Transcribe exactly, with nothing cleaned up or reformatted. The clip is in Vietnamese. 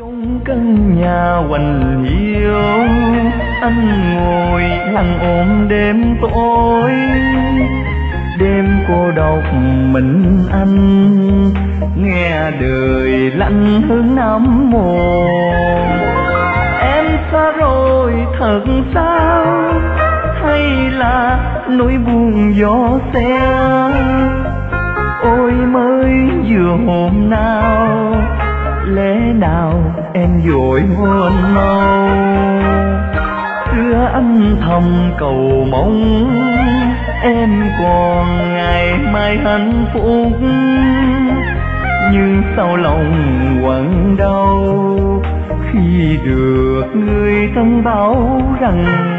Trong căn nhà hoành hiu, anh ngồi lặng ôm đêm tối. Đêm cô độc mình anh, nghe đời lạnh hướng năm mùa. Em xa rồi thật sao, hay là nỗi buồn gió xe? Ôi mới vừa hôm nào, lẽ nào em vội hôn mau? Xưa anh thầm cầu mong em còn ngày mai hạnh phúc, nhưng sao lòng quặn đau khi được người thân báo rằng